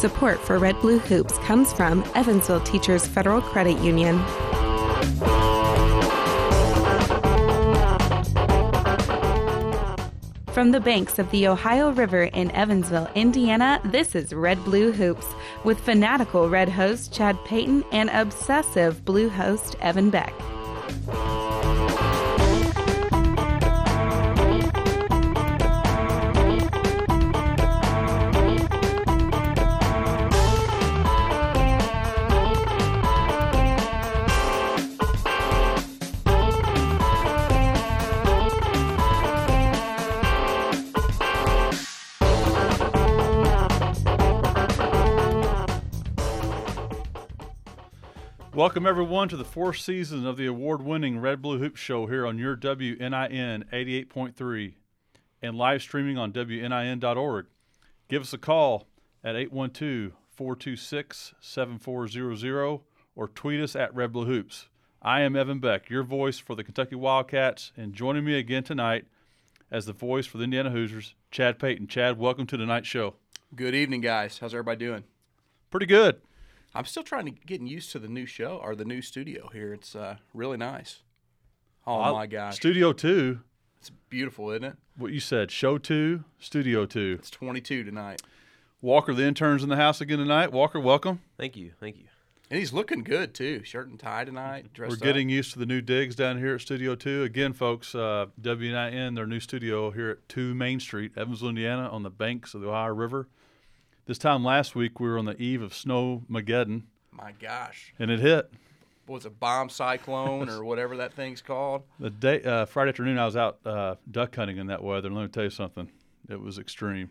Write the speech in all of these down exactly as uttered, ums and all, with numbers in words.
Support for Red Blue Hoops comes from Evansville Teachers Federal Credit Union. From the banks of the Ohio River in Evansville, Indiana, this is Red Blue Hoops with fanatical Red host Chad Payton and obsessive Blue host Evan Beck. Welcome, everyone, to the fourth season of the award-winning Red Blue Hoops Show here on your W N I N eighty-eight point three and live streaming on W N I N dot org. Give us a call at eight one two, four two six, seven four zero zero or tweet us at Red Blue Hoops. I am Evan Beck, your voice for the Kentucky Wildcats, and joining me again tonight as the voice for the Indiana Hoosiers, Chad Payton. Chad, welcome to tonight's show. Good evening, guys. How's everybody doing? Pretty good. I'm still trying to get used to the new show or the new studio here. It's uh, really nice. Oh, I'll, my gosh. Studio two. It's beautiful, isn't it? What you said, show two, studio two. It's twenty-two tonight. Walker, the intern's in the house again tonight. Walker, welcome. Thank you. Thank you. And he's looking good, too. Shirt and tie tonight. Dressed We're getting up. used to the new digs down here at Studio two. Again, folks, uh, W N I N, their new studio here at two Main Street, Evansville, Indiana, on the banks of the Ohio River. This time last week, we were on the eve of Snowmageddon. My gosh. And it hit. What was it, bomb cyclone or whatever that thing's called? The day uh, Friday afternoon, I was out uh, duck hunting in that weather, and let me tell you something. It was extreme.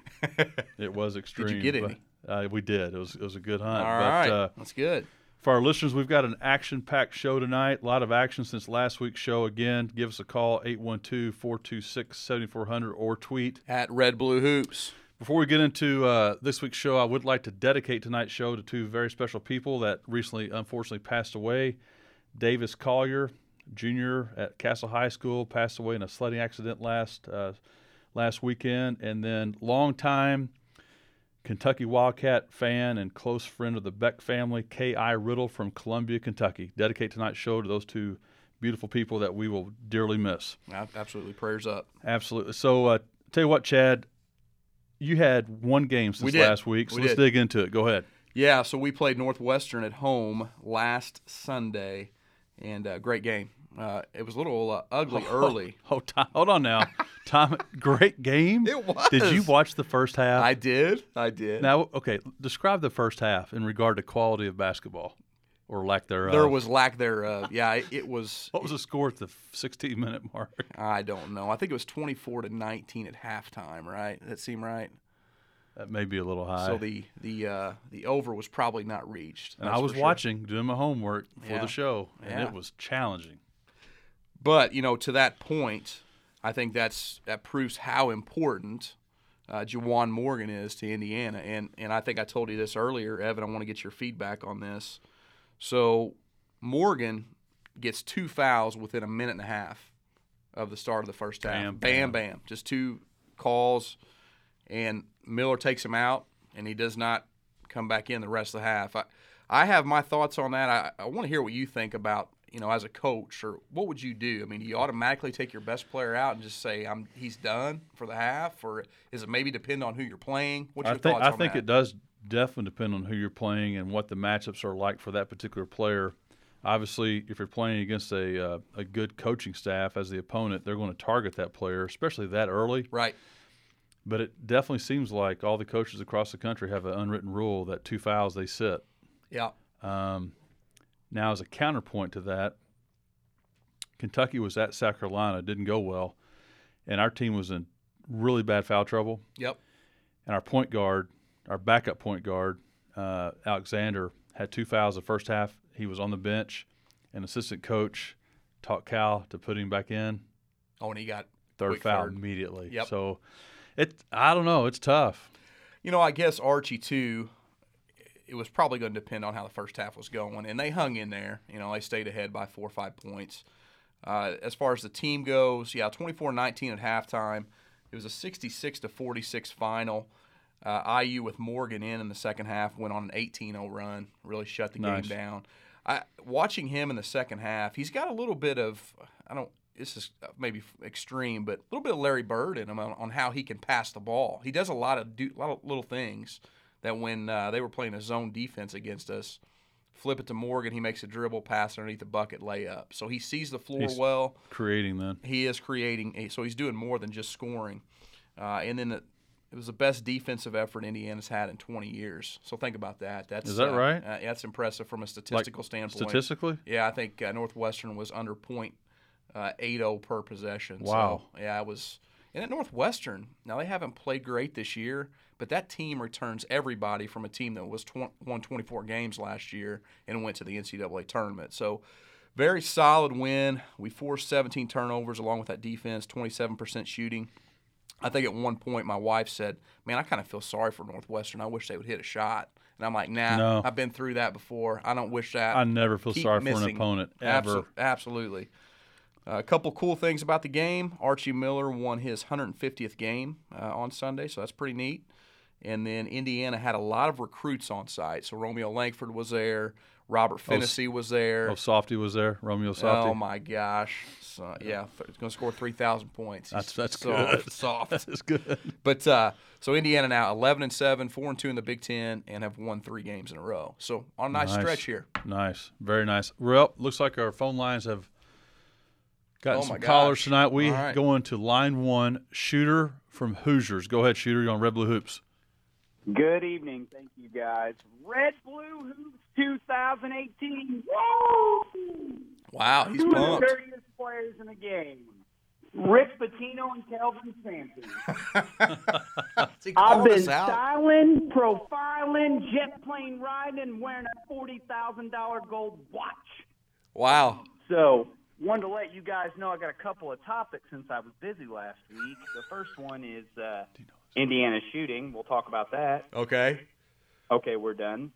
It was extreme. Did you get any? But, uh, we did. It was it was a good hunt. All but, right. Uh, That's good. For our listeners, we've got an action-packed show tonight. A lot of action since last week's show. Again, give us a call, eight one two, four two six, seven four zero zero, or tweet. At Red Blue Hoops. Before we get into uh, this week's show, I would like to dedicate tonight's show to two very special people that recently, unfortunately, passed away. Davis Collier, Junior at Castle High School, passed away in a sledding accident last uh, last weekend. And then longtime Kentucky Wildcat fan and close friend of the Beck family, K I Riddle from Columbia, Kentucky. Dedicate tonight's show to those two beautiful people that we will dearly miss. Absolutely. Prayers up. Absolutely. So, uh, tell you what, Chad, you had one game since last week, so we let's did. dig into it. Go ahead. Yeah, so we played Northwestern at home last Sunday, and uh, great game. Uh, it was a little uh, ugly Oh, early. Oh, Tom, hold on now. Tom, great game? It was. Did you watch the first half? I did. I did. Now, okay, describe the first half in regard to quality of basketball or lack thereof. There was lack thereof. Yeah, it, it was. What was the score at the sixteen-minute mark? I don't know. I think it was twenty-four to nineteen at halftime, right? Does that seem right? That may be a little high. So the the uh, the over was probably not reached. and that's I was for sure. watching, doing my homework for Yeah. the show, and Yeah. it was challenging. But, you know, to that point, I think that's that proves how important uh, Juwan Morgan is to Indiana. And and I think I told you this earlier, Evan. I want to get your feedback on this. So Morgan gets two fouls within a minute and a half of the start of the first half. Bam, bam, bam. bam. Just two calls, and Miller takes him out, and he does not come back in the rest of the half. I, I have my thoughts on that. I, I want to hear what you think about, you know, as a coach, or what would you do? I mean, do you automatically take your best player out and just say, "I'm he's done for the half," or is it maybe depend on who you're playing? What's your I think thoughts I on think that? it does definitely depend on who you're playing and what the matchups are like for that particular player. Obviously, if you're playing against a uh, a good coaching staff as the opponent, they're going to target that player, especially that early. Right. But it definitely seems like all the coaches across the country have an unwritten rule that two fouls they sit. Yeah. Um, now, as a counterpoint to that, Kentucky was at South Carolina, didn't go well, and our team was in really bad foul trouble. Yep. And our point guard, our backup point guard, uh, Alexander, had two fouls the first half. He was on the bench, and assistant coach taught Cal to put him back in. Oh, and he got Third quick foul third. immediately. Yep. So, it I don't know. It's tough. You know, I guess Archie, too, it was probably going to depend on how the first half was going, and they hung in there. You know, they stayed ahead by four or five points. Uh, as far as the team goes, yeah, twenty-four nineteen at halftime. It was a sixty-six to forty-six final. Uh, I U with Morgan in in the second half went on an eighteen oh run, really shut the Nice. game down. I, watching him in the second half, he's got a little bit of, I don't, this is maybe extreme, but a little bit of Larry Bird in him on, on how he can pass the ball. He does a lot of, do, a lot of little things that when uh, they were playing a zone defense against us, flip it to Morgan, he makes a dribble, pass underneath the bucket, layup. So he sees the floor He's well. Creating then. He is creating, so he's doing more than just scoring. Uh, and then the, it was the best defensive effort Indiana's had in twenty years. So think about that. That's Is that uh, right? Uh, that's impressive from a statistical Like, standpoint. Statistically? Yeah, I think uh, Northwestern was under point uh, eight oh per possession. Wow. So, yeah, it was. And at Northwestern, now they haven't played great this year, but that team returns everybody from a team that was tw- won twenty-four games last year and went to the N C double A tournament. So very solid win. We forced seventeen turnovers along with that defense, twenty-seven percent shooting. I think at one point my wife said, man, I kind of feel sorry for Northwestern. I wish they would hit a shot. And I'm like, nah, No. I've been through that before. I don't wish that. I never feel Keep sorry for missing. an opponent, ever. Abso- absolutely. Uh, a couple cool things about the game. Archie Miller won his one hundred fiftieth game uh, on Sunday, so that's pretty neat. And then Indiana had a lot of recruits on site. So Romeo Langford was there. Robert Finney was there. Oh, Softy was there. Romeo Softy. Oh, my gosh. So, yeah, he's going to score three thousand points. He's That's that's soft, good. Soft. That's good. But uh, so Indiana now eleven and seven, four and two in the Big Ten, and have won three games in a row. So on a nice, Nice. stretch here. Nice. Very nice. Well, looks like our phone lines have gotten Oh, some my callers gosh. tonight. We All right. go into line one, Shooter from Hoosiers. Go ahead, Shooter. You're on Red Blue Hoops. Good evening. Thank you, guys. Red Blue Hoops twenty eighteen. Whoa! Wow, he's Two of the pumped. dirtiest players in the game. Rick Pitino and Kelvin Sampson. He I've called been us out. styling, profiling, jet plane riding, and wearing a forty thousand dollars gold watch. Wow. So, wanted to let you guys know I got a couple of topics since I was busy last week. The first one is uh, Indiana shooting. We'll talk about that. Okay. Okay, we're done.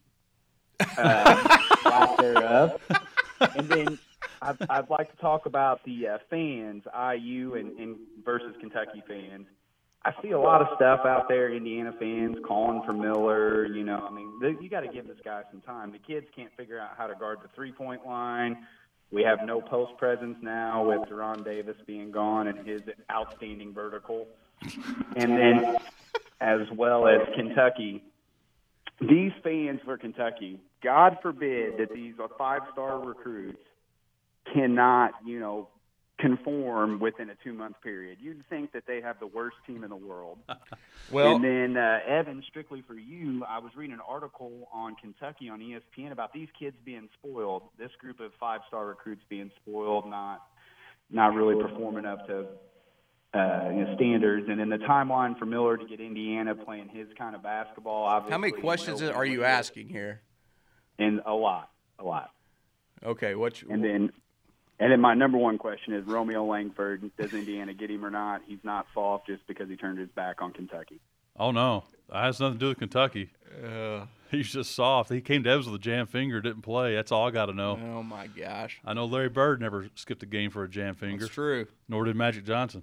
Uh, lack thereof. And then I'd, I'd like to talk about the uh, fans, I U and, and versus Kentucky fans. I see a lot of stuff out there, Indiana fans calling for Miller. You know, I mean, th- you got to give this guy some time. The kids can't figure out how to guard the three-point line. We have no post presence now with Deron Davis being gone and his outstanding vertical. And then, as well as Kentucky, these fans for Kentucky, God forbid that these five-star recruits cannot, you know, conform within a two-month period. You'd think that they have the worst team in the world. Well, And then, uh, Evan, strictly for you, I was reading an article on Kentucky on E S P N about these kids being spoiled, this group of five-star recruits being spoiled, not not really performing up to uh, you know, standards. And then the timeline for Miller to get Indiana playing his kind of basketball. Obviously, how many questions Will- are you asking here? And a lot, a lot. Okay, what? You, And then and then my number one question is Romeo Langford, does Indiana get him or not? He's not soft just because he turned his back on Kentucky. Oh, no. That has nothing to do with Kentucky. uh, He's just soft. He came to Evans with a jam finger, didn't play. That's all I got to know. oh my gosh, I know Larry Bird never skipped a game for a jam finger, that's true. nor did Magic Johnson,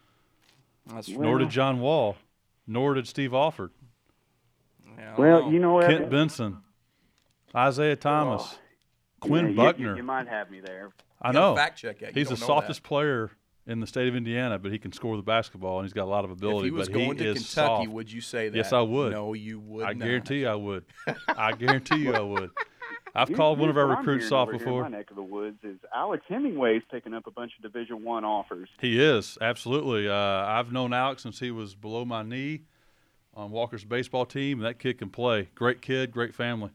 That's Well- nor did John Wall, nor did Steve Alford, yeah, I don't Well, know. you know what? Kent Benson, Isaiah Thomas, Quinn Yeah, you- Buckner. You, you might have me there. I You gotta know. fact check that. You He's the don't know softest that. player in the state of Indiana, but he can score the basketball, and he's got a lot of If ability. he was but going he to is Kentucky, soft. would you say that? Yes, I would. No, you would I not. guarantee you I would. I guarantee you I would. I've You- called one of our what I'm recruits hearing soft over here before. In my neck of the woods is Alex Hemingway's picking up a bunch of Division One offers. He is, absolutely. Uh, I've known Alex since he was below my knee on Walker's baseball team. That kid can play. Great kid, great family.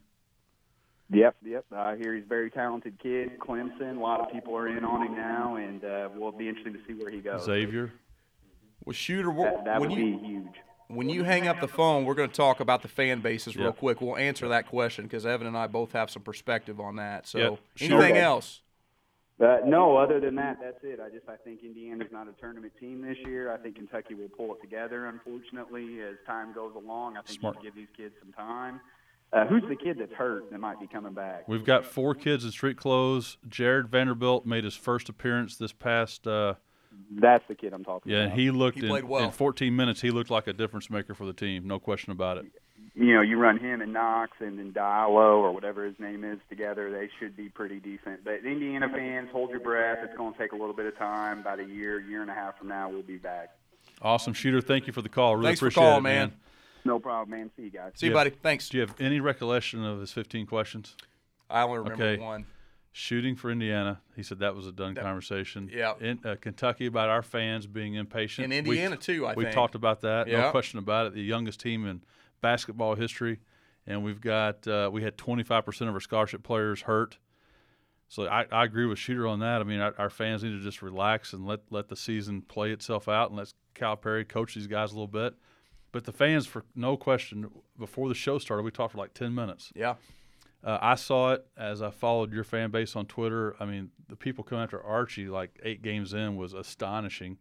Yep, yep. I hear he's a very talented kid. Clemson, a lot of people are in on him now, and uh, we'll be interesting to see where he goes. Xavier. Well, Shooter, That, that when would you be huge. when you hang up the phone, we're going to talk about the fan bases real Yep. quick. We'll answer that question because Evan and I both have some perspective on that. So, Yep. anything Okay. else? Uh, no, other than that, that's it. I just I think Indiana's not a tournament team this year. I think Kentucky will pull it together, unfortunately, as time goes along. I think Smart. you should give these kids some time. Uh, who's the kid that's hurt that might be coming back? We've got four kids in street clothes. Jared Vanderbilt made his first appearance this past uh, That's the kid I'm talking Yeah, about. and he looked He in, played well. in fourteen minutes. He looked like a difference maker for the team. No question about it. You know, you run him and Knox and then Diallo or whatever his name is together, they should be pretty decent. But Indiana fans, hold your breath. It's going to take a little bit of time. About a year, year and a half from now, we'll be back. Awesome, Shooter. Thank you for the call. Really Thanks for appreciate calling, it, man. man. No problem, man. See you guys. See you, Yeah. buddy. Thanks. Do you have any recollection of his fifteen questions? I only remember Okay. one. Shooting for Indiana. He said that was a done conversation. yeah. In uh, Kentucky, about our fans being impatient. In Indiana, we, too, I we think. talked about that. Yeah. No question about it. The youngest team in basketball history. And we've got uh, we had twenty-five percent of our scholarship players hurt. So I, I agree with Shooter on that. I mean, our, our fans need to just relax and let, let the season play itself out and let Calipari coach these guys a little bit. But the fans, for no question, before the show started, we talked for like ten minutes. Yeah. Uh, I saw it as I followed your fan base on Twitter. I mean, the people coming after Archie like eight games in was astonishing.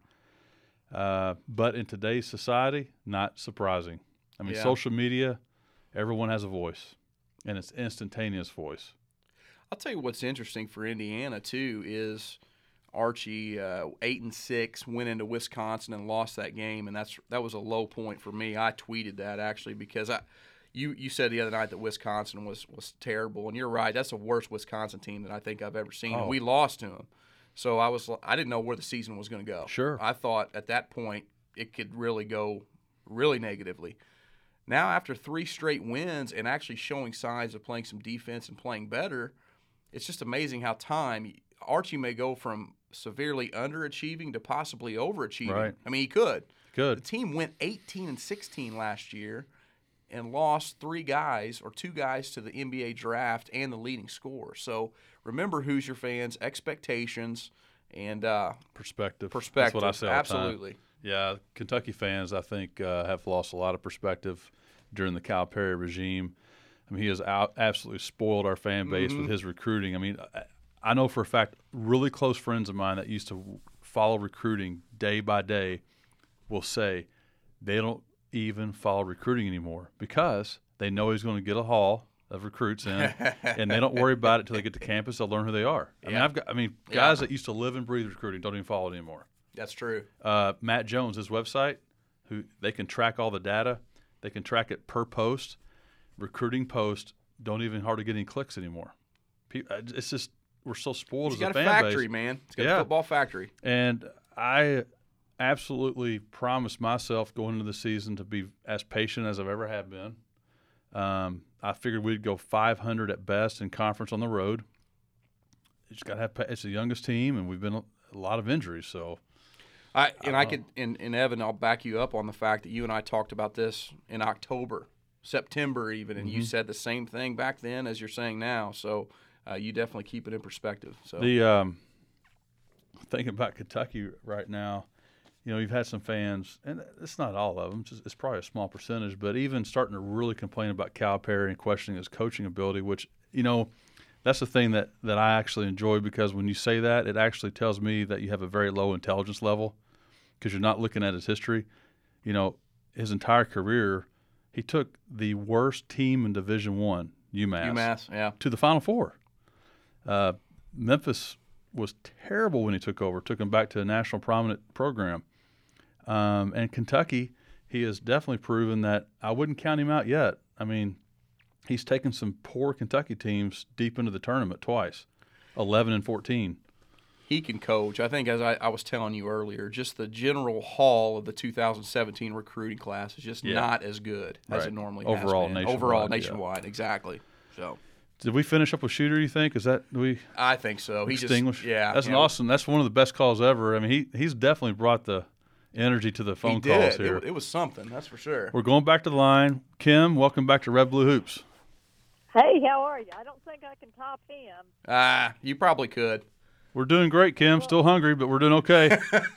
Uh, but in today's society, not surprising. I mean, Yeah. social media, everyone has a voice, and it's instantaneous voice. I'll tell you what's interesting for Indiana too is Archie uh, eight and six went into Wisconsin and lost that game, and that's that was a low point for me. I tweeted that actually because I, you you said the other night that Wisconsin was was terrible, and you're right. That's the worst Wisconsin team that I think I've ever seen, Oh. and we lost to them. So I was I didn't know where the season was going to go. Sure. I thought at that point it could really go really negatively. Now after three straight wins and actually showing signs of playing some defense and playing better. It's just amazing how time Archie may go from severely underachieving to possibly overachieving. Right. I mean, he could. Good. The team went eighteen and sixteen last year and lost three guys or two guys to the N B A draft and the leading scorer. So remember, Hoosier fans, expectations and uh, Perspective. perspective. That's what I say all the time. Absolutely. Yeah, Kentucky fans, I think, uh, have lost a lot of perspective during the Calipari regime. I mean, he has out, absolutely spoiled our fan base Mm-hmm. with his recruiting. I mean, I, I know for a fact, really close friends of mine that used to follow recruiting day by day will say they don't even follow recruiting anymore because they know he's going to get a haul of recruits in, and they don't worry about it until they get to campus. They'll learn who they are. I mean, Yeah. I've got, I mean, guys Yeah. that used to live and breathe recruiting don't even follow it anymore. That's true. Uh, Matt Jones, his website, who they can track all the data. They can track it per post. Recruiting post don't even hardly get any clicks anymore. Pe- It's just we're so spoiled He's as a got a fan factory, base. man. He's got Yeah. a football factory. And I absolutely promised myself going into the season to be as patient as I've ever have been. Um, I figured we'd go five hundred at best in conference on the road. You just got to have. pa- It's the youngest team, and we've been a, a lot of injuries. So I and I I know. could and, and Evan, I'll back you up on the fact that you and I talked about this in October, September even, and you said the same thing back then as you're saying now. So uh, you definitely keep it in perspective. So the um, thinking about Kentucky right now, you know, you've had some fans, and it's not all of them. It's, just, it's probably a small percentage, but even starting to really complain about Calipari and questioning his coaching ability, which you know. That's the thing that, that I actually enjoy because when you say that, it actually tells me that you have a very low intelligence level because you're not looking at his history. You know, his entire career, he took the worst team in Division One, UMass, UMass, yeah. to the Final Four. Uh, Memphis was terrible when he took over, took him back to a national prominent program. Um, and Kentucky, he has definitely proven that I wouldn't count him out yet. I mean, he's taken some poor Kentucky teams deep into the tournament twice, eleven and fourteen. He can coach. I think, as I, I was telling you earlier, just the general haul of the two thousand seventeen recruiting class is just Yeah. not as good as Right. it normally Overall has been. nationwide, Overall yeah. nationwide, exactly. So Did we finish up with Shooter, you think? Is that do we I think so. He extinguish? just yeah. That's you an know, awesome. That's one of the best calls ever. I mean, he he's definitely brought the energy to the phone He calls did. here. It, it was something, that's for sure. We're going back to the line. Kim, welcome back to Red Blue Hoops. Hey, how are you? I don't think I can top him. Ah, you probably could. We're doing great, Kim. Still hungry, but we're doing okay.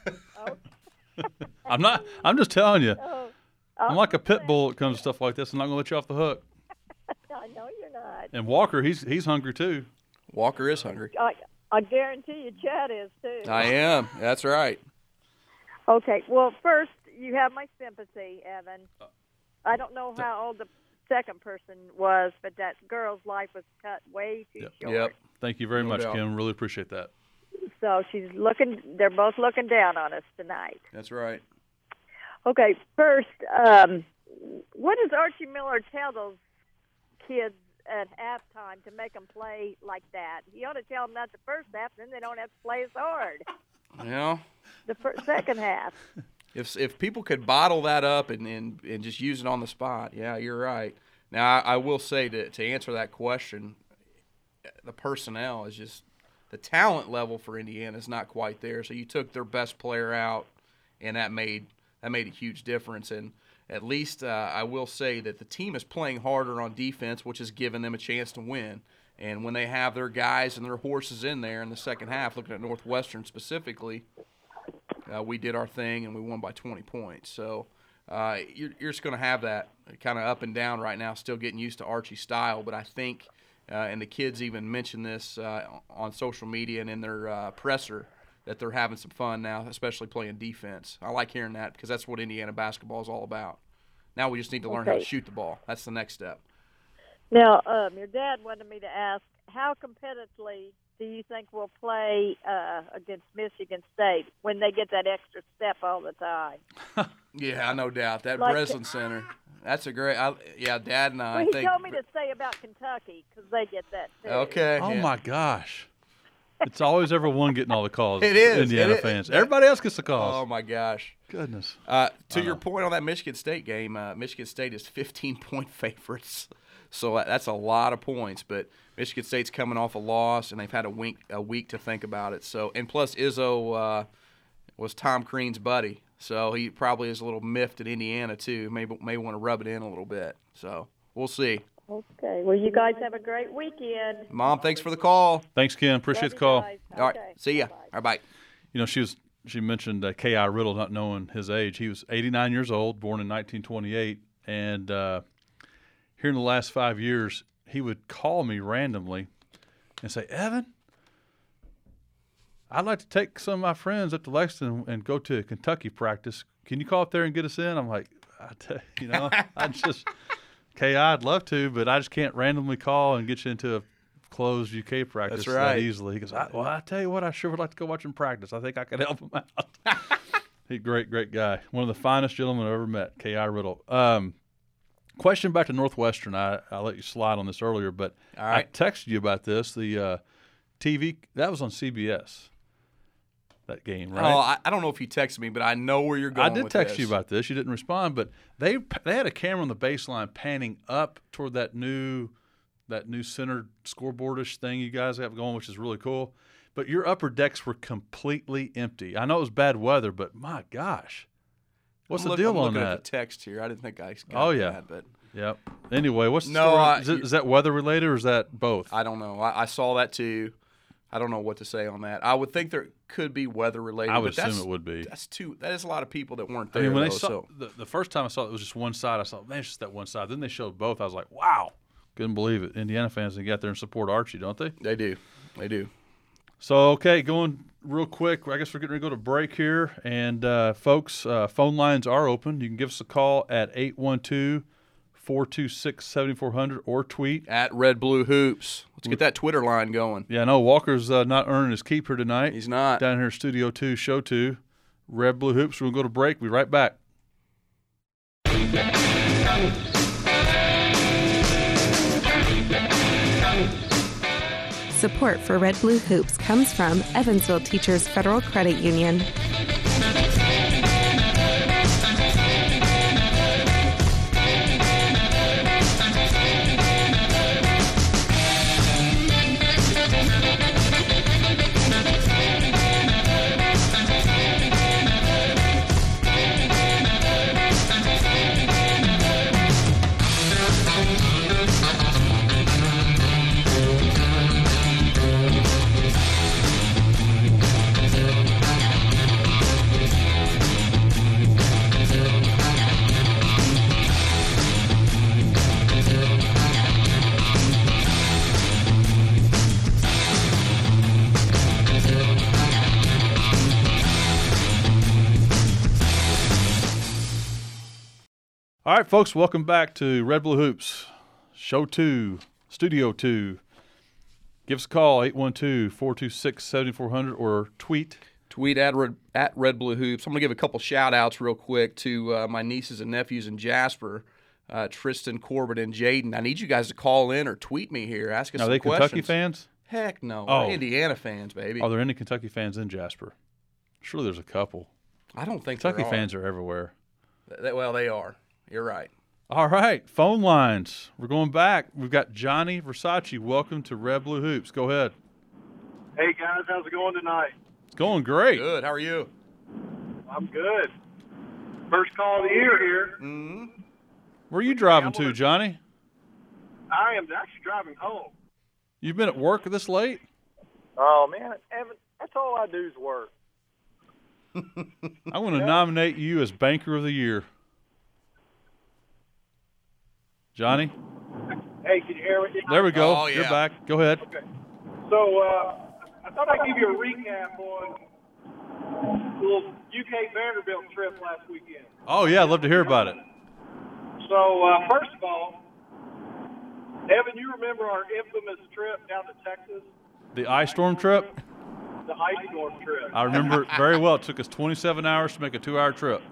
I'm not. I'm just telling you. Oh, I'm like a pit bull when it comes to stuff like this. I'm not going to let you off the hook. I know you're not. And Walker, he's he's hungry too. Walker is hungry. I, I guarantee you Chad is, too. I am. That's right. Okay, well, first, you have my sympathy, Evan. I don't know how old the second person was, but that girl's life was cut way too Yep. short. Yep. Thank you very No much, doubt. Kim. Really appreciate that. So she's looking. They're both looking down on us tonight. That's right. Okay, first, um, what does Archie Miller tell those kids at halftime to make them play like that? You ought to tell them that the first half, then they don't have to play as hard. Yeah. The first, second half. If if people could bottle that up and, and, and just use it on the spot, yeah, you're right. Now, I, I will say to to answer that question, the personnel is just the talent level for Indiana is not quite there. So you took their best player out, and that made that made a huge difference. And at least uh, I will say that the team is playing harder on defense, which has given them a chance to win. And when they have their guys and their horses in there in the second half, looking at Northwestern specifically, uh, we did our thing and we won by twenty points. So uh, you're, you're just going to have that kind of up and down right now, still getting used to Archie's style. But I think, uh, and the kids even mentioned this uh, on social media and in their uh, presser, that they're having some fun now, especially playing defense. I like hearing that because that's what Indiana basketball is all about. Now we just need to learn Okay. how to shoot the ball. That's the next step. Now, um, your dad wanted me to ask, how competitively do you think we'll play uh, against Michigan State when they get that extra step all the time? Yeah, no doubt. That Like- Breslin Center, that's a great I, – yeah, Dad and I Well, he think – told me to say about Kentucky because they get that too. Okay. Oh, yeah. my gosh. It's always everyone getting all the calls. It is. Indiana It is. fans. Everybody else gets the calls. Oh, my gosh. Goodness. Uh, to I your know. point on that Michigan State game, uh, Michigan State is fifteen-point favorites. So uh, that's a lot of points. But Michigan State's coming off a loss, and they've had a week, a week to think about it. So, and plus Izzo uh, was Tom Crean's buddy. So he probably is a little miffed at Indiana, too. Maybe may want to rub it in a little bit. So we'll see. Okay. Well, you guys have a great weekend. Mom, thanks for the call. Thanks, Ken. Appreciate Love the you call. guys. All right. Okay. See ya. Bye-bye. All right, bye. You know, she was she mentioned uh, K I Riddle not knowing his age. He was eighty-nine years old, born in nineteen twenty-eight, and uh, here in the last five years, he would call me randomly and say, "Evan, I'd like to take some of my friends up to Lexington and go to a Kentucky practice. Can you call up there and get us in?" I'm like, I tell you, you know, I just K I, I'd love to, but I just can't randomly call and get you into a closed U K practice That's right. that easily. He goes, I, well, I tell you what, I sure would like to go watch him practice. I think I could help him out. He's a great, great guy. One of the finest gentlemen I've ever met, K I Riddle. Um, question back to Northwestern. I, I let you slide on this earlier, but All right. I texted you about this. The uh, T V, that was on C B S, that game, right? Oh, I, I don't know if you texted me, but I know where you're going I did with text this. you about this. You didn't respond, but they they had a camera on the baseline panning up toward that new that new center scoreboardish thing you guys have going, which is really cool. But your upper decks were completely empty. I know it was bad weather, but my gosh, what's I'm the look- deal I'm on looking that? At the text here. I didn't think I got Oh, yeah. that, but Yep. Anyway, what's the No, story? I- is, it, is that weather related or is that both? I don't know. I, I saw that too. I don't know what to say on that. I would think there could be weather related. I would but that's, assume it would be. That's too. That is a lot of people that weren't I there. mean, when they though, saw so. the, the first time I saw it, it was just one side. I thought, man, it's just that one side. Then they showed both. I was like, wow, couldn't believe it. Indiana fans, they get there and support Archie, don't they? They do. They do. So, okay, going real quick. I guess we're getting ready to go to break here. And, uh, folks, uh, phone lines are open. You can give us a call at eight one two, four two six, seven four zero zero or tweet. At Red Blue Hoops. Let's get that Twitter line going. Yeah, I know Walker's uh, not earning his keep here tonight. He's not. Down here at Studio two, Show two. Red Blue Hoops. We'll go to break. We'll be right back. Support for Red Blue Hoops comes from Evansville Teachers Federal Credit Union. All right, folks, welcome back to Red Blue Hoops, Show two, Studio two. Give us a call, eight one two, four two six, seven four zero zero, or tweet. Tweet at Red, at Red Blue Hoops. I'm going to give a couple shout-outs real quick to uh, my nieces and nephews in Jasper, uh, Tristan, Corbin, and Jaden. I need you guys to call in or tweet me here. Ask us Are some they questions. Kentucky fans? Heck no. Oh. We're Indiana fans, baby. Are there any Kentucky fans in Jasper? Surely there's a couple. I don't think Kentucky there are. fans are everywhere. Th- Well, they are. You're right. All right, phone lines. We're going back. We've got Johnny Versace. Welcome to Red Blue Hoops. Go ahead. Hey, guys. How's it going tonight? It's going great. Good. How are you? I'm good. First call of the year here. Mm-hmm. Where are you driving I'm to, gonna- Johnny? I am actually driving home. You've been at work this late? Oh, man. Evan, that's all I do is work. I want to nominate you as Banker of the Year. Johnny? Hey, can you hear me? There we go. Oh, You're yeah. back. Go ahead. Okay. So uh, I thought I'd give you a recap on the little U K Vanderbilt trip last weekend. Oh, yeah, I'd love to hear about it. So, uh, first of all, Evan, you remember our infamous trip down to Texas? The ice storm trip? The ice storm trip. I remember it very well. It took us twenty-seven hours to make a two-hour trip.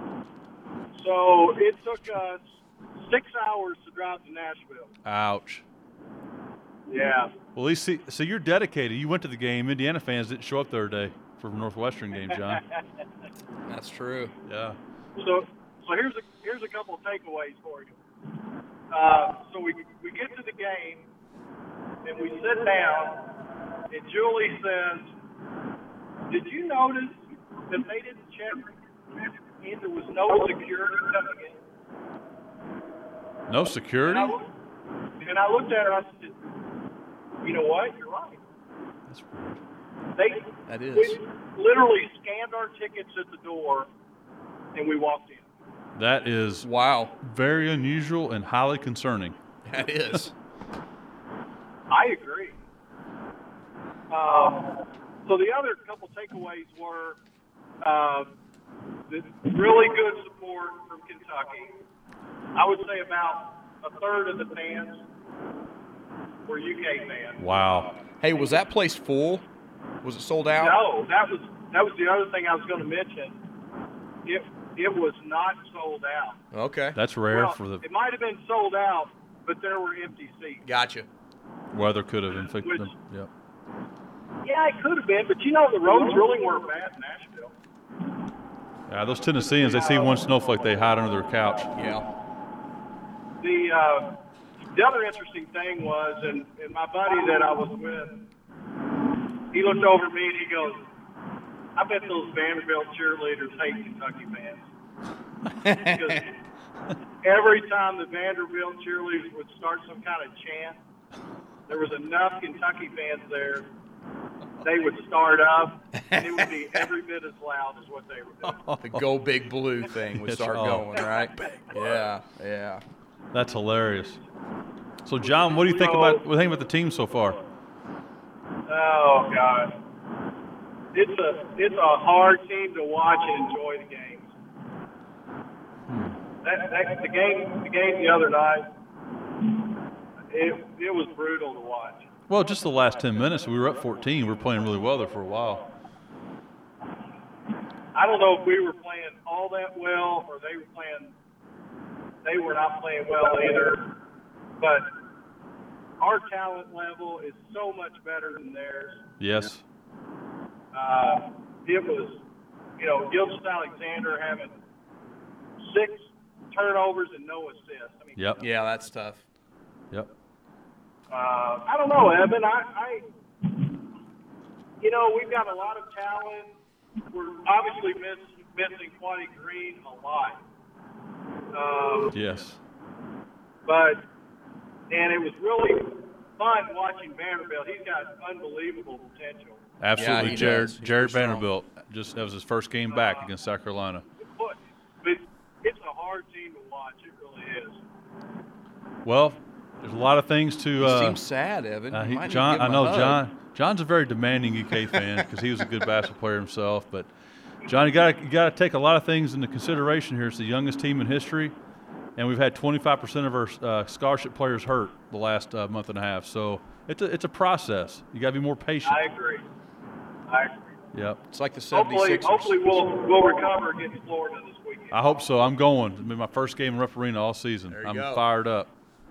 So it took us six hours to drive to Nashville. Ouch. Yeah. Well, at least see, so you're dedicated. You went to the game. Indiana fans didn't show up the other day for the Northwestern game, John. That's true. Yeah. So, so here's a here's a couple of takeaways for you. Uh, so we we get to the game and we sit down, and Julie says, "Did you notice that they didn't check and there was no security coming in?" No And security? I, looked, and I looked at her. I said, "You know what? You're right. That's weird. They That is. we literally scanned our tickets at the door, and we walked in." That is Wow. very unusual and highly concerning. That is. I agree. Um, so the other couple takeaways were uh, the really good support from Kentucky. I would say about a third of the fans were U K fans. Wow. Hey, was that place full? Was it sold out? No, that was that was the other thing I was going to mention. It it was not sold out. Okay. That's rare Well, for the it might have been sold out, but there were empty seats. Gotcha. weather could have infected Which- them. Yep. Yeah, it could have been, but you know the roads really weren't bad in Nashville. Yeah, those Tennesseans, they see one snowflake, they hide under their couch. Yeah. The uh, the other interesting thing was, and, and my buddy that I was with, he looked over at me and he goes, "I bet those Vanderbilt cheerleaders hate Kentucky fans." Because every time the Vanderbilt cheerleaders would start some kind of chant, there was enough Kentucky fans there. They would start up, and it would be every bit as loud as what they were doing. The Go Big Blue thing would Yes, start oh. going, right? Yeah, yeah. That's hilarious. So, John, what do you think about what do you think about the team so far? Oh God, it's a it's a hard team to watch and enjoy the games. That, that the game the game the other night, it it was brutal to watch. Well, just the last ten minutes, we were up fourteen. We were playing really well there for a while. I don't know if we were playing all that well or they were playing. They were not playing well either, but our talent level is so much better than theirs. Yes. Uh, it was, you know, Gilchrist Alexander having six turnovers and no assists. I mean, Yep. Yeah, that's tough. Yep. uh, I don't know, Evan. I, I, you know, we've got a lot of talent. We're obviously miss, missing Quaddy Green a lot. Um, Yes. but, and it was really fun watching Vanderbilt. He's got unbelievable potential. Absolutely. he Jared does. He's Jared pretty strong. Vanderbilt. Just that was his first game back against South Carolina. But, but it's a hard team to watch. It really is. Well, there's a lot of things to. He Uh, seems sad, Evan. uh, You he, might need to John, give I him a know hug. John. John's a very demanding U K fan because he was a good basketball player himself. But John, you got you got to take a lot of things into consideration here. It's the youngest team in history, and we've had twenty-five percent of our uh, scholarship players hurt the last uh, month and a half. So it's a it's a process. You got to be more patient. I agree. I agree. Yep. It's like the Hopefully, seventy-sixers. hopefully we'll we'll recover against Florida this weekend. I hope so. I'm going. It'll be my first game in Rupp Arena all season. There you I'm go. fired up.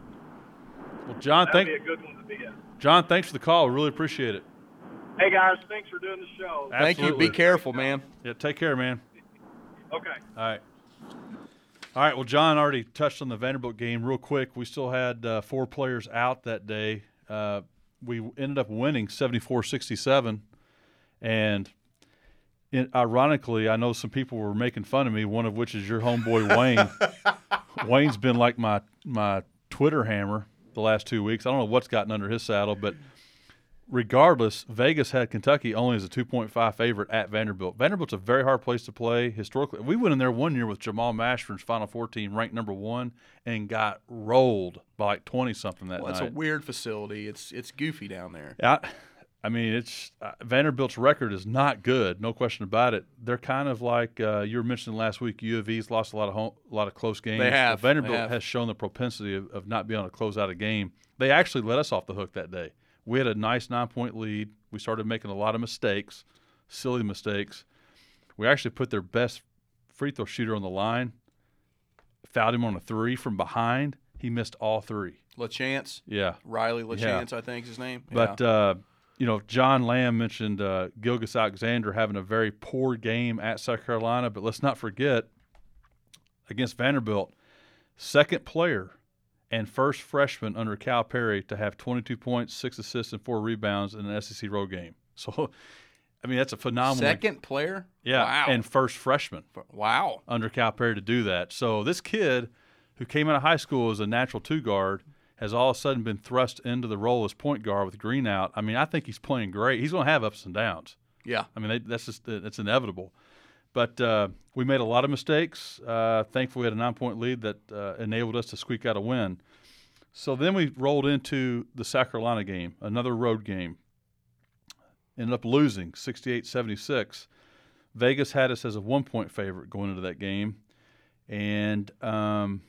Well, John, That'd thank be a good one to be in. John, thanks for the call. We really appreciate it. Hey guys, thanks for doing the show. Thank you. Absolutely. Be careful, man. Yeah, take care, man. Okay. All right. All right. Well, John already touched on the Vanderbilt game real quick. We still had uh, four players out that day. Uh, we ended up winning seventy-four sixty-seven. And it, ironically, I know some people were making fun of me, one of which is your homeboy, Wayne. Wayne's been like my, my Twitter hammer the last two weeks. I don't know what's gotten under his saddle, but regardless, Vegas had Kentucky only as a two point five favorite at Vanderbilt. Vanderbilt's a very hard place to play historically. We went in there one year with Jamal Mashburn's Final Four team ranked number one and got rolled by like twenty-something that Well, it's night. a weird facility. It's it's goofy down there. I, I mean, it's uh, Vanderbilt's record is not good, no question about it. They're kind of like uh, you were mentioning last week. U of E's lost a lot of home, a lot of close games. They have. Well, Vanderbilt They have. has shown the propensity of, of not being able to close out a game. They actually let us off the hook that day. We had a nice nine-point lead. We started making a lot of mistakes, silly mistakes. We actually put their best free throw shooter on the line, fouled him on a three from behind. He missed all three. LaChance, Yeah. Riley LaChance, I think is his name. But, yeah. uh, you know, John Lamb mentioned uh, Gilgeous Alexander having a very poor game at South Carolina, but let's not forget, against Vanderbilt, second player and first freshman under Cal Perry to have twenty-two points, six assists, and four rebounds in an S E C road game. So, I mean, that's a phenomenal. Second player? Yeah, Wow. and first freshman wow. under Cal Perry to do that. So this kid who came out of high school as a natural two guard has all of a sudden been thrust into the role as point guard with Green out. I mean, I think he's playing great. He's going to have ups and downs. Yeah. I mean, they, that's just it's inevitable. But uh, we made a lot of mistakes. Uh, thankfully, we had a nine-point lead that uh, enabled us to squeak out a win. So then we rolled into the South Carolina game, another road game. Ended up losing sixty-eight seventy-six. Vegas had us as a one-point favorite going into that game. And um,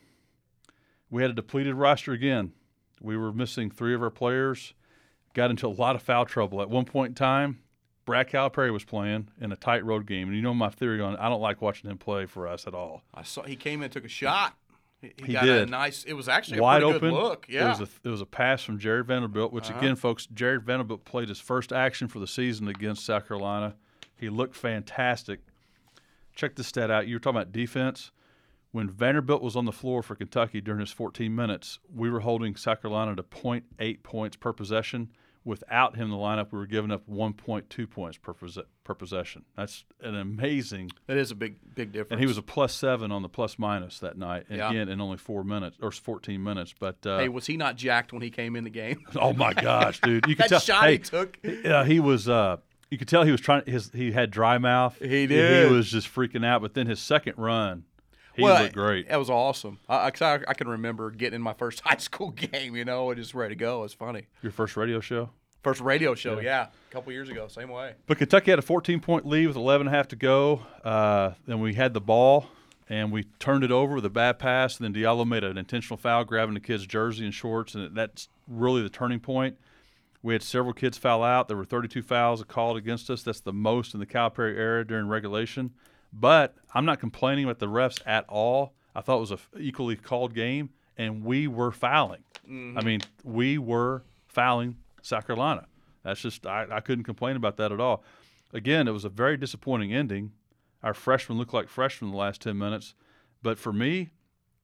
we had a depleted roster again. We were missing three of our players, got into a lot of foul trouble. At one point in time, Brad Calipari was playing in a tight road game. And you know my theory on it, I don't like watching him play for us at all. I saw he came in and took a shot. He, He got did. a nice. It was actually a Wide pretty open. good look. Yeah. It was a it was a pass from Jared Vanderbilt, which Uh-huh. again, folks, Jared Vanderbilt played his first action for the season against South Carolina. He looked fantastic. Check this stat out. You were talking about defense. When Vanderbilt was on the floor for Kentucky during his fourteen minutes, we were holding South Carolina to point eight points per possession. Without him in the lineup, we were giving up one point two points per, pos- per possession. That's an amazing. that is a big big difference. And he was a plus seven on the plus minus that night. And Yeah. again, in only four minutes or fourteen minutes. But uh, Hey, was he not jacked when he came in the game? oh my gosh, dude! You could That tell. shot hey, he took. Yeah, he was. Uh, you could tell he was trying. His he had dry mouth. He did. He was just freaking out. But then his second run, he well, looked great. That was awesome. I, I, 'cause I I can remember getting in my first high school game, you know, and just ready to go. It's funny. Your first radio show. First radio show, yeah, a couple years ago, same way. But Kentucky had a fourteen-point lead with eleven and a half to go. Uh, then we had the ball, and we turned it over with a bad pass. And then Diallo made an intentional foul, grabbing the kid's jersey and shorts, and that's really the turning point. We had several kids foul out. There were thirty-two fouls called against us. That's the most in the Calipari era during regulation. But I'm not complaining about the refs at all. I thought it was an equally called game, and we were fouling. Mm-hmm. I mean, we were fouling South Carolina. That's just I, I couldn't complain about that at all. Again, it was a very disappointing ending. Our freshmen looked like freshmen the last ten minutes. But for me,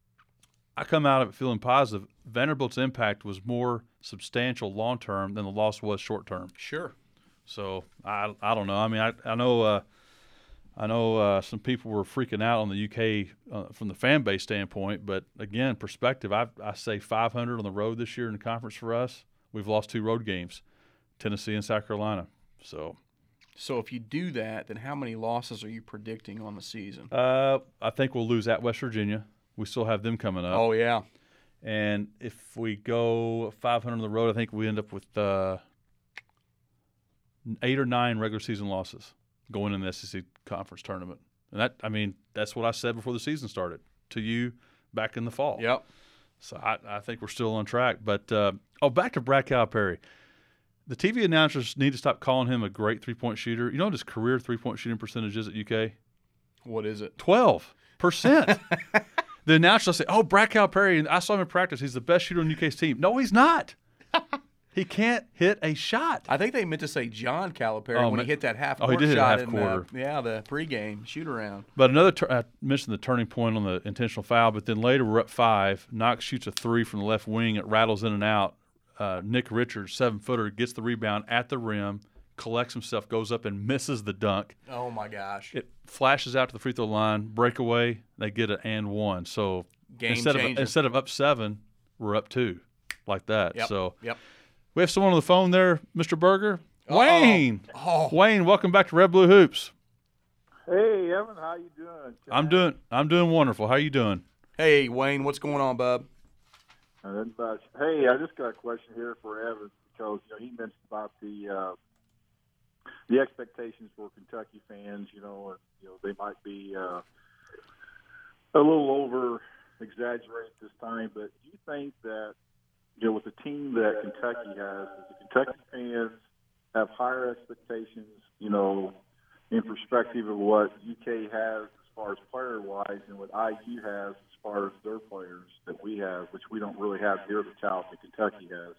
I come out of it feeling positive. Vanderbilt's impact was more substantial long term than the loss was short term. Sure. So I I don't know. I mean I I know uh, I know uh, some people were freaking out on the U K uh, from the fan base standpoint. But again, perspective. I I say five hundred on the road this year in the conference for us. We've lost two road games, Tennessee and South Carolina. So, So if you do that, then how many losses are you predicting on the season? uh, I think we'll lose at West Virginia. We still have them coming up. Oh yeah. And if we go five hundred on the road, I think we end up with uh, eight or nine regular season losses going in the S E C conference tournament. And that, I mean, that's what I said before the season started to you back in the fall. Yep. So I, I think we're still on track. But, uh, oh, back to Brad Calipari. the T V announcers need to stop calling him a great three-point shooter. You know what his career three-point shooting percentage is at U K? What is it? twelve percent. The announcers say, oh, Brad Calipari, I saw him in practice. He's the best shooter on U K's team. No, he's not. He can't hit a shot. I think they meant to say John Calipari oh, when man. he hit that half oh, court he did shot hit a half in quarter. The, yeah, the pregame shoot-around. But another tur- – I mentioned the turning point on the intentional foul, but then later we're up five. Knox shoots a three from the left wing. It rattles in and out. Uh, Nick Richards, seven-footer, gets the rebound at the rim, collects himself, goes up and misses the dunk. Oh, my gosh. It flashes out to the free throw line, breakaway, they get an and one. So Game instead of, changer. instead of up seven, we're up two like that. Yep. So Yep. we have someone on the phone there, Mister Berger. Uh-oh. Wayne. Oh. Wayne, welcome back to Red Blue Hoops. Hey, Evan, how you doing? I'm doing I'm doing wonderful. How you doing? Hey, Wayne, what's going on, bub? Uh, hey, I just got a question here for Evan because you know he mentioned about the uh, the expectations for Kentucky fans. You know, and, you know they might be uh, a little over exaggerated this time, but do you think that you know with the team that Kentucky has, that the Kentucky fans have higher expectations? You know, in perspective of what U K has as far as player-wise and what I U has as far as their players that we have, which we don't really have near the talent that Kentucky has.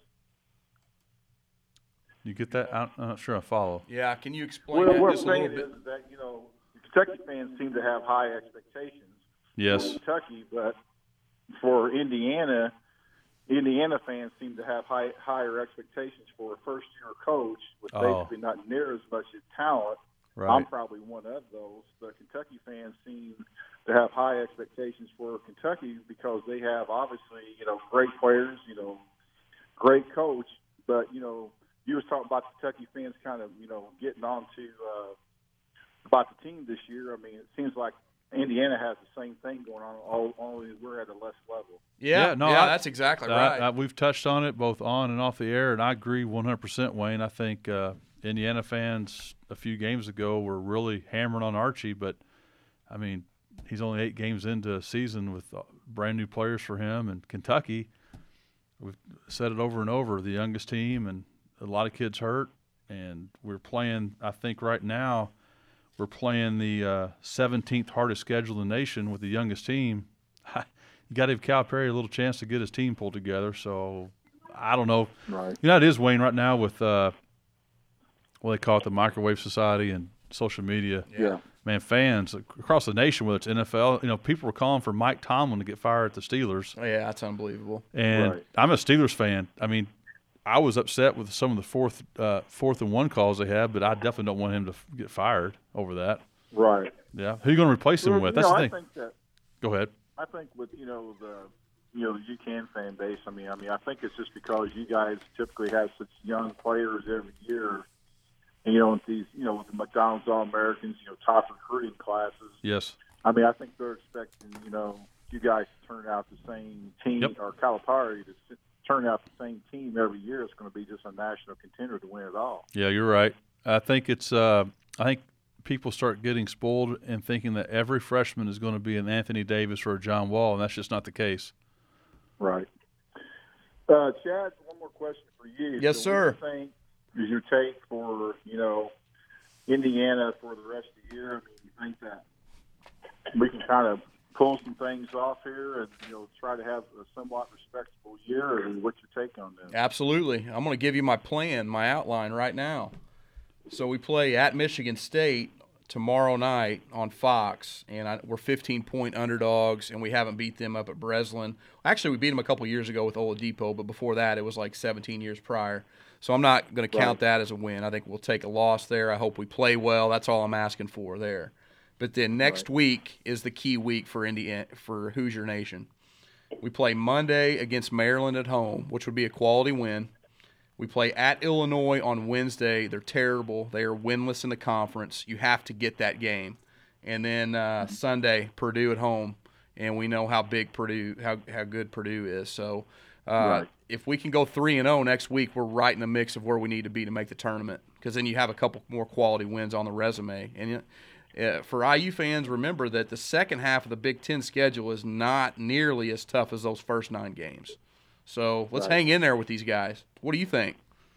You get that? I'm not sure I follow. Yeah, can you explain Well, that what I'm just a little saying bit? is that, you know, the Kentucky fans seem to have high expectations Yes. for Kentucky, but for Indiana, Indiana fans seem to have high, higher expectations for a first-year coach with Oh. basically not near as much as talent. Right. I'm probably one of those, but Kentucky fans seem to have high expectations for Kentucky because they have obviously, you know, great players, you know, great coach. But you know, you was talking about the Kentucky fans kind of, you know, getting on to uh, about the team this year. I mean, it seems like Indiana has the same thing going on, all, only we're at a less level. Yeah, Yeah, no, yeah, I- that's exactly I- right. I- we've touched on it both on and off the air, and I agree one hundred percent, Wayne. I think uh, Indiana fans a few games ago were really hammering on Archie, but, I mean, he's only eight games into a season with brand-new players for him. And Kentucky, we've said it over and over, the youngest team and a lot of kids hurt. And we're playing, I think right now, we're playing the uh, seventeenth hardest schedule in the nation with the youngest team. You got to give Calipari a little chance to get his team pulled together. So I don't know. Right. You know, it is, Wayne, right now with uh, what they call it, the microwave society and social media. Yeah. Man, fans across the nation, whether it's N F L, you know, people were calling for Mike Tomlin to get fired at the Steelers. Oh, yeah, that's unbelievable. And Right. I'm a Steelers fan. I mean, I was upset with some of the fourth uh, fourth and one calls they had, but I definitely don't want him to f- get fired over that. Right. Yeah. Who are you going to replace him Well, with? you That's know, the I thing. think that Go ahead. I think with you know the you know the U C A N fan base. I mean, I mean, I think it's just because you guys typically have such young players every year. And, you know, with these you know with the McDonald's All Americans, you know, top recruiting classes. Yes. I mean, I think they're expecting you know you guys to turn out the same team Yep. or Calipari to s- turn out the same team every year. It's going to be just a national contender to win it all. Yeah, you're right. I think it's. Uh, I think people start getting spoiled and thinking that every freshman is going to be an Anthony Davis or a John Wall, and that's just not the case. Right. Uh, Chad, one more question for you. Yes, so sir. What do you think is your take for, you know, Indiana for the rest of the year? I mean, you think that we can kind of pull some things off here and, you know, try to have a somewhat respectable year? Or what's your take on that? Absolutely. I'm going to give you my plan, my outline right now. So we play at Michigan State tomorrow night on Fox, and I, we're fifteen-point underdogs, and we haven't beat them up at Breslin. Actually, we beat them a couple years ago with Oladipo, but before that it was like seventeen years prior. So I'm not going to count that as a win. I think we'll take a loss there. I hope we play well. That's all I'm asking for there. But then next Right. week is the key week for Indiana, for Hoosier Nation. We play Monday against Maryland at home, which would be a quality win. We play at Illinois on Wednesday. They're terrible. They are winless in the conference. You have to get that game. And then uh, Sunday, Purdue at home, and we know how big Purdue, how how good Purdue is. So uh, Right. if we can go three and zero next week, we're right in the mix of where we need to be to make the tournament. Because then you have a couple more quality wins on the resume. And uh, for I U fans, remember that the second half of the Big Ten schedule is not nearly as tough as those first nine games. So let's Right. hang in there with these guys. What do you think?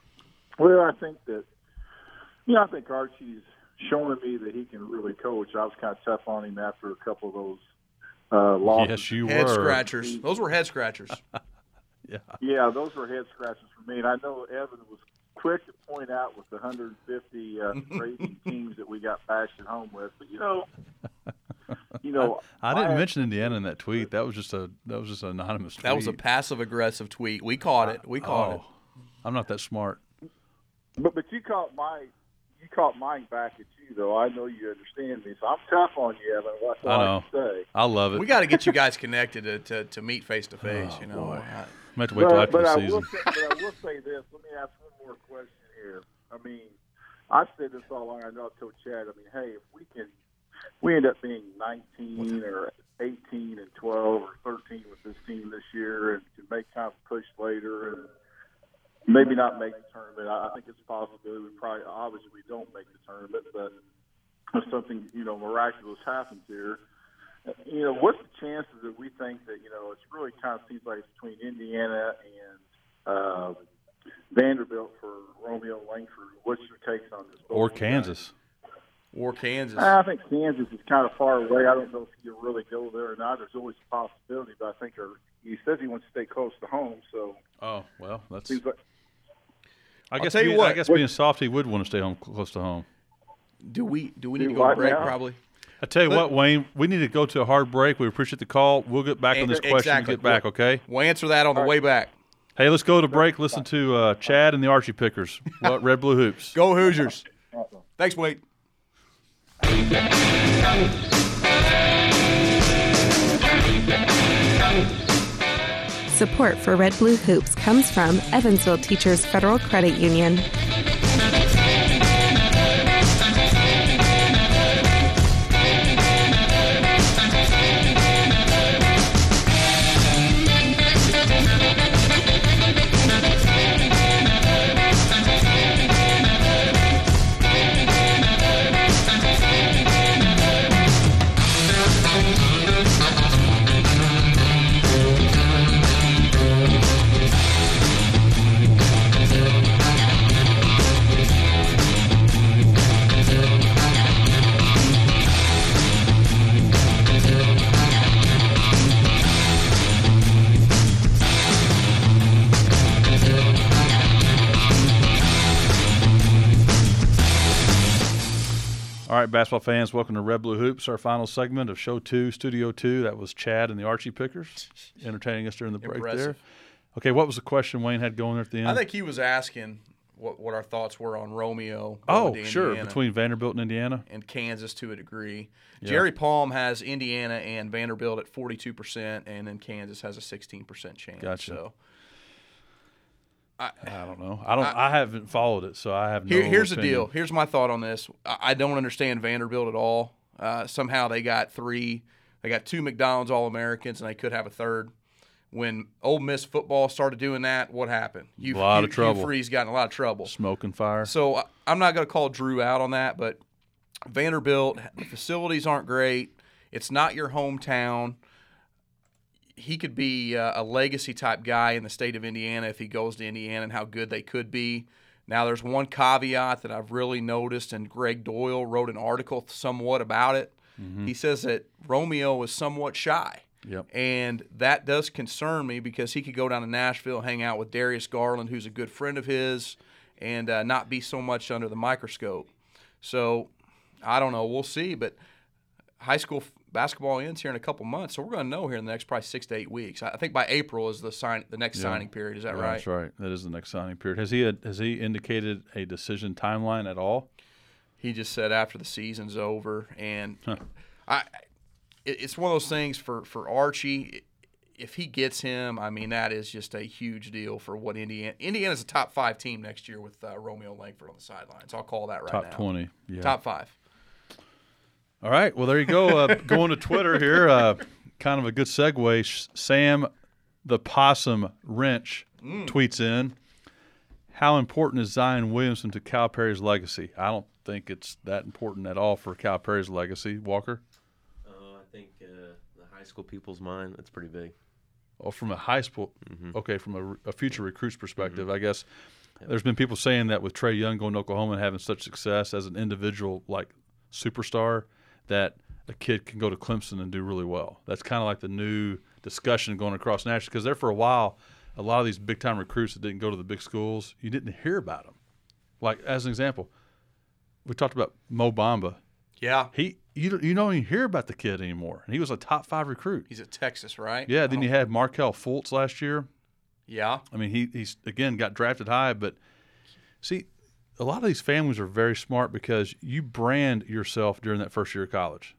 Well, I think that, you know, I think Archie's showing me that he can really coach. I was kind of tough on him after a couple of those uh, losses. Yes, you head were. scratchers. Those were head scratchers. Yeah. Yeah, those were head scratchers for me. And I know Evan was quick to point out with the one hundred fifty uh, crazy teams that we got bashed at home with. But, you know, you know, I, I didn't my- mention Indiana in that tweet. That was just a that was just an anonymous tweet. That was a passive-aggressive tweet. We caught it. We caught oh, it. I'm not that smart. But but you caught my you caught mine back at you though. I know you understand me, so I'm tough on you, Evan. That's all I I, know. can say. I love it. We got to get you guys connected to, to, to meet face to face. Oh, You know, boy. I- I'm going to have to wait till But, after but the I season. will say, but I will say this. Let me ask one more question here. I mean, I've said this all along. I know I told Chad. I mean, hey, if we can, we end up being nineteen or eighteen and twelve or thirteen with this team this year, and can make kind of a push later, and maybe not make the tournament. I, I think it's possible. We probably, obviously, we don't make the tournament, but if something, you know, miraculous happens here. You know, what's the chances that we think that, you know, it's really kind of seems like it's between Indiana and uh, Vanderbilt for Romeo Langford? What's your takes on this? Or Both Kansas. Or Kansas. guys? I think Kansas is kind of far away. I don't know if you really go there or not. There's always a possibility, but I think our, he says he wants to stay close to home, so Oh, well, that's. seems like I I'll guess, tell you being, what. I guess being soft, he would want to stay home close to home. Do we do we need Do to go to what break? now? Probably. I tell you But- what, Wayne, we need to go to a hard break. We appreciate the call. We'll get back on this question Exactly. and get back, okay? We'll answer that on the way back. Hey, let's go to break. Listen to uh, Chad and the Archie Pickers. What, Red Blue Hoops. Go Hoosiers. Thanks, Wade. Support for Red Blue Hoops comes from Evansville Teachers Federal Credit Union. All right, basketball fans, welcome to Red Blue Hoops, our final segment of Show two, Studio two. That was Chad and the Archie Pickers entertaining us during the break there. Impressive. Okay, what was the question Wayne had going there at the end? I think he was asking what what our thoughts were on Romeo. oh, going to sure, Indiana between Vanderbilt and Indiana. and Kansas to a degree. Yeah. Jerry Palm has Indiana and Vanderbilt at forty-two percent, and then Kansas has a sixteen percent chance. Gotcha. So I don't know. I don't. I, haven't followed it, so I have no Here, here's the opinion. deal. Here's my thought on this. I, I don't understand Vanderbilt at all. Uh, somehow they got three, they got two McDonald's All-Americans, and they could have a third. When Ole Miss football started doing that, what happened? Hugh, A lot Hugh, of trouble. Hugh Freeze got in a lot of trouble. Smoke and fire. So I- I'm not going to call Drew out on that, but Vanderbilt, the facilities aren't great. It's not your hometown. He could be uh, a legacy type guy in the state of Indiana if he goes to Indiana, and how good they could be. Now, there's one caveat that I've really noticed, and Greg Doyle wrote an article somewhat about it. Mm-hmm. He says that Romeo is somewhat shy. Yep. And that does concern me because he could go down to Nashville, hang out with Darius Garland, who's a good friend of his, and uh, not be so much under the microscope. So I don't know. We'll see. But high school f- basketball ends here in a couple months, so we're going to know here in the next probably six to eight weeks. I I think by April is the sign, the next Yeah. signing period. Is that Yeah, right? That's right. That is the next signing period. Has he has he indicated a decision timeline at all? He just said after the season's over, and Huh. I, it, it's one of those things for for Archie. If he gets him, I mean that is just a huge deal for what Indiana. Indiana's a top five team next year with uh, Romeo Langford on the sidelines. I'll call that right Top now. twenty. Yeah. Top five. All right. Well, there you go. Uh, going to Twitter here. Uh, kind of a good segue. Sh- Sam the Possum Wrench Mm. tweets in, how important is Zion Williamson to Calipari's legacy? I don't think it's that important at all for Calipari's legacy. Walker? Uh, I think uh, the high school people's mind, that's pretty big. Oh, from a high school, Mhm. okay, from a, a future recruit's perspective, I guess. There's been people saying that with Trae Young going to Oklahoma and having such success as an individual, like superstar, that a kid can go to Clemson and do really well. That's kind of like the new discussion going across nationally, because there for a while, a lot of these big-time recruits that didn't go to the big schools, you didn't hear about them. Like, as an example, we talked about Mo Bamba. Yeah. He, you don't, you don't even hear about the kid anymore. And he was a top five recruit. He's at Texas, right? Yeah, then you had Markelle Fultz last year. Yeah. I mean, he he's, again, got drafted high. But, see, a lot of these families are very smart because you brand yourself during that first year of college.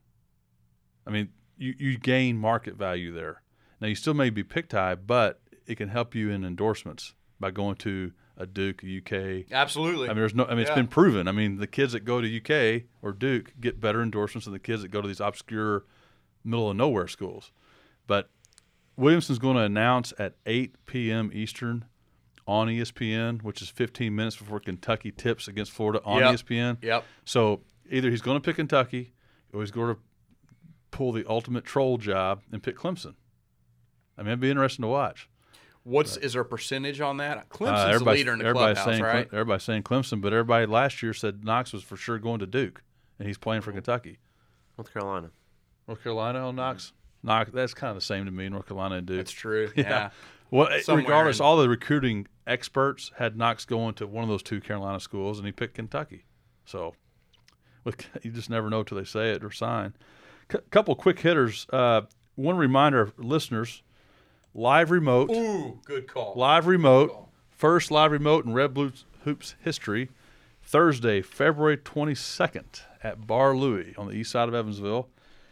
I mean, you, you gain market value there. Now, you still may be picked high, but it can help you in endorsements by going to a Duke, a U K. Absolutely. I mean, there's no. I mean, it's Yeah. been proven. I mean, the kids that go to U K or Duke get better endorsements than the kids that go to these obscure, middle of nowhere schools. But Williamson's going to announce at eight p.m. Eastern on E S P N, which is fifteen minutes before Kentucky tips against Florida on Yep. E S P N. Yep. So either he's going to pick Kentucky or he's going to pull the ultimate troll job and pick Clemson. I mean, it'd be interesting to watch. What's is there a percentage on that? Uh, Clemson's the everybody's- leader in the everybody's clubhouse, saying, right? Cle- Everybody's saying Clemson, but everybody last year said Knox was for sure going to Duke, and he's playing for Kentucky. North Carolina. North Carolina on Knox? Knox, that's kind of the same to me, North Carolina and Duke. That's true. Yeah. Yeah. Well, Somewhere regardless, in- all the recruiting experts had Knox going to one of those two Carolina schools, and he picked Kentucky. So with, you just never know till they say it or sign. A couple quick hitters. Uh, one reminder, listeners, live remote. Ooh, good call. Live remote. First live remote in Red Blue Hoops history. Thursday, February twenty-second at Bar Louie on the east side of Evansville.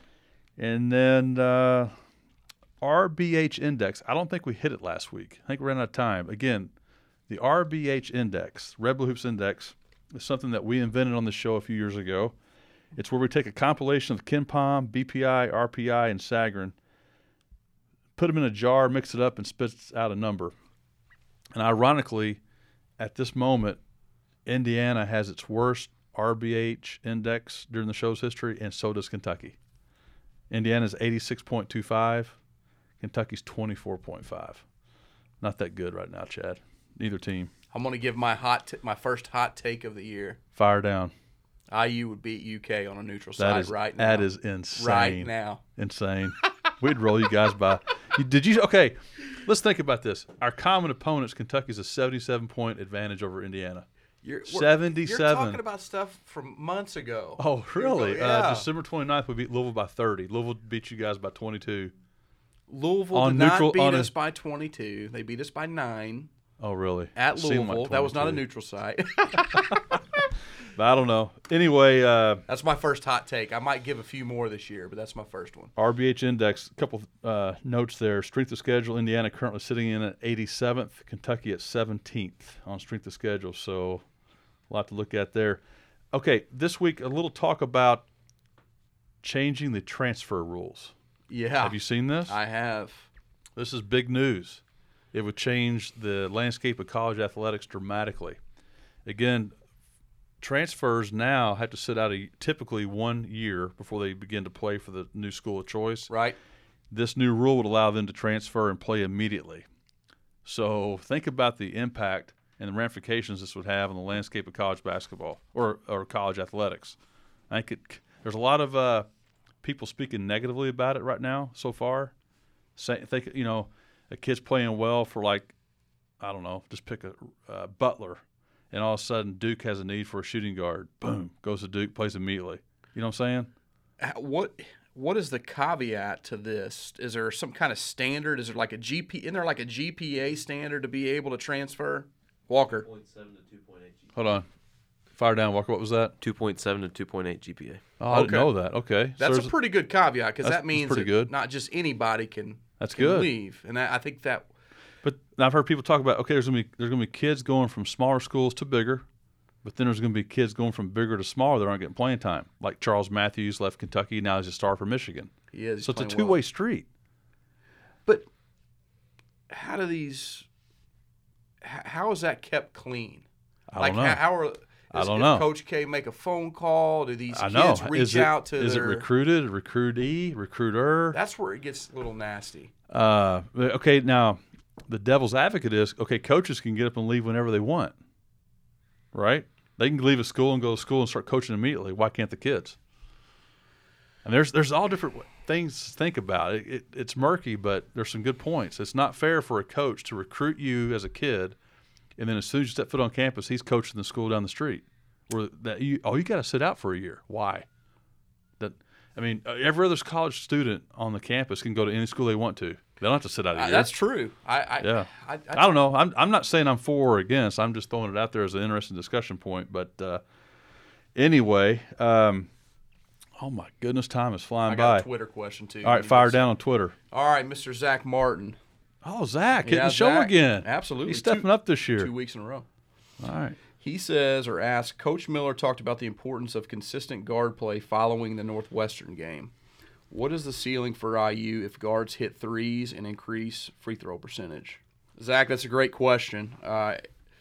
And then uh, R B H Index. I don't think we hit it last week. I think we ran out of time. Again, the R B H Index, Red Blue Hoops Index, is something that we invented on the show a few years ago. It's where we take a compilation of KenPom, B P I, R P I, and Sagarin, put them in a jar, mix it up, and spits out a number. And ironically, at this moment, Indiana has its worst R B H index during the show's history, and so does Kentucky. Indiana's eighty-six point two five, Kentucky's twenty-four point five. Not that good right now, Chad. Neither team. I'm going to give my hot t- my first hot take of the year. Fire down. I U would beat U K on a neutral That side is right now. that is insane. Right now. Insane. We'd roll you guys by. You, did you? Okay, let's think about this. Our common opponents, Kentucky's a seventy-seven point advantage over Indiana. You're, we're- seventy-seven. You're talking about stuff from months ago. Oh, really? Yeah. Uh, December twenty-ninth, we beat Louisville by thirty. Louisville beat you guys by twenty-two. Louisville on did neutral- not beat on a- us by twenty-two. They beat us by nine Oh, really? at Seemed Louisville. like That was not a twenty-two. neutral site. But I don't know. Anyway, uh, That's my first hot take. I might give a few more this year, but that's my first one. R B H Index, a couple uh, notes there. Strength of schedule, Indiana currently sitting in at eighty-seventh, Kentucky at seventeenth on strength of schedule. So a lot to look at there. Okay, this week, a little talk about changing the transfer rules. Yeah. Have you seen this? I have. This is big news. It would change the landscape of college athletics dramatically. Again, transfers now have to sit out a, typically one year before they begin to play for the new school of choice. Right. This new rule would allow them to transfer and play immediately. So think about the impact and the ramifications this would have on the landscape of college basketball or, or college athletics. I think it, there's a lot of uh, people speaking negatively about it right now so far. Say, think, you know, a kid's playing well for, like, I don't know, just pick a uh, Butler, and all of a sudden Duke has a need for a shooting guard. Boom, goes to Duke, plays immediately. You know what I'm saying? Uh, What What is the caveat to this? Is there some kind of standard? Is there like a G P? Isn't there like a G P A standard to be able to transfer? Walker. two point seven to two point eight G P A. Hold on. Fire down, Walker. What was that? two point seven to two point eight G P A. Oh, I didn't Okay. know that. Okay. That's So a there's- pretty good caveat because That's- that means that's pretty that good. not just anybody can, That's can good. leave. And that, I think that But I've heard people talk about, okay, there's gonna be there's gonna be kids going from smaller schools to bigger, but then there's gonna be kids going from bigger to smaller that aren't getting playing time. Like Charles Matthews left Kentucky, now he's a star for Michigan. he is. he's So it's a playing two way well. street. But how do these? h- How is that kept clean? I like don't know. how, how are? I does- don't does know. Coach K make a phone call? Do these I kids know. reach is it, out to is their? it recruited, recruitee, recruiter? That's where it gets a little nasty. Uh, okay, now the devil's advocate is, okay, coaches can get up and leave whenever they want. right? They can leave a school and go to school and start coaching immediately. Why can't the kids? And there's there's all different things to think about. It, it, it's murky, but there's some good points. It's not fair for a coach to recruit you as a kid, and then as soon as you step foot on campus, he's coaching the school down the street. Where that you oh you got to sit out for a year. Why? That I mean, every other college student on the campus can go to any school they want to. They don't have to sit out a year. Uh, that's true. I, I yeah. I, I, I don't know. I'm I'm not saying I'm for or against. I'm just throwing it out there as an interesting discussion point. But uh, anyway, um, oh my goodness, time is flying I got by. a Twitter question too. All right, fire down on Twitter. All right, Mister Zach Martin. Oh, Zach, hitting Yeah, the show Zach. again. Absolutely. He's stepping Two- up this year. Two weeks in a row. All right. He says or asks, Coach Miller talked about the importance of consistent guard play following the Northwestern game. What is the ceiling for I U if guards hit threes and increase free throw percentage? Zach, that's a great question. Uh,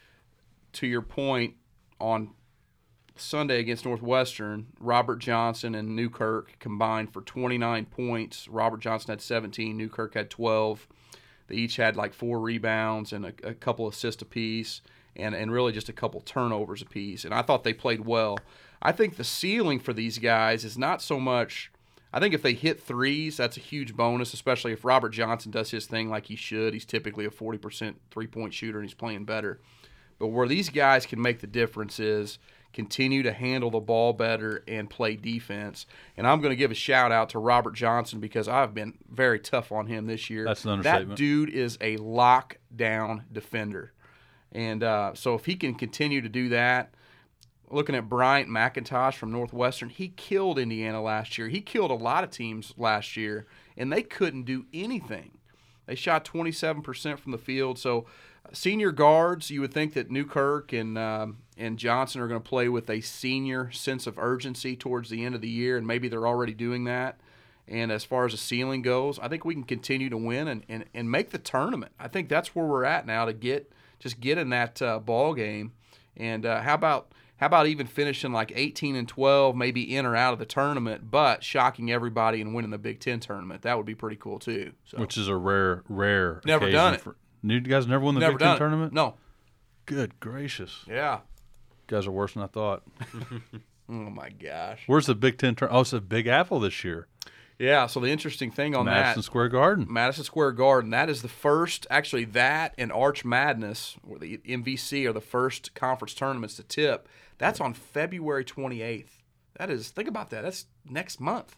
to your point, on Sunday against Northwestern, Robert Johnson and Newkirk combined for twenty-nine points. Robert Johnson had seventeen, Newkirk had twelve. They each had like four rebounds and a, a couple assists apiece, and, and really just a couple turnovers apiece. And I thought they played well. I think the ceiling for these guys is not so much – I think if they hit threes, that's a huge bonus, especially if Robert Johnson does his thing like he should. He's typically a forty percent three-point shooter, and he's playing better. But where these guys can make the difference is continue to handle the ball better and play defense. And I'm going to give a shout-out to Robert Johnson because I've been very tough on him this year. That's an understatement. That dude is a lockdown defender. And uh, so if he can continue to do that, looking at Bryant McIntosh from Northwestern, he killed Indiana last year. He killed a lot of teams last year, and they couldn't do anything. They shot twenty-seven percent from the field. So uh, senior guards, you would think that Newkirk and um, and Johnson are going to play with a senior sense of urgency towards the end of the year, and maybe they're already doing that. And as far as the ceiling goes, I think we can continue to win and, and, and make the tournament. I think that's where we're at now to get just get in that uh, ball game. And uh, how about – How about even finishing like eighteen and twelve, maybe in or out of the tournament, but shocking everybody and winning the Big Ten tournament? That would be pretty cool too. So. Which is a rare, rare. Never occasion done it. For, you guys never won the Never Big done Ten it. tournament? No. Good gracious. Yeah. You guys are worse than I thought. Oh my gosh. Where's the Big Ten tournament? Oh, it's a Big Apple this year. Yeah. So the interesting thing on Madison that, Square Garden. Madison Square Garden. That is the first. Actually, that and Arch Madness, or the M V C, are the first conference tournaments to tip. That's on February twenty-eighth. That is, think about that. That's next month.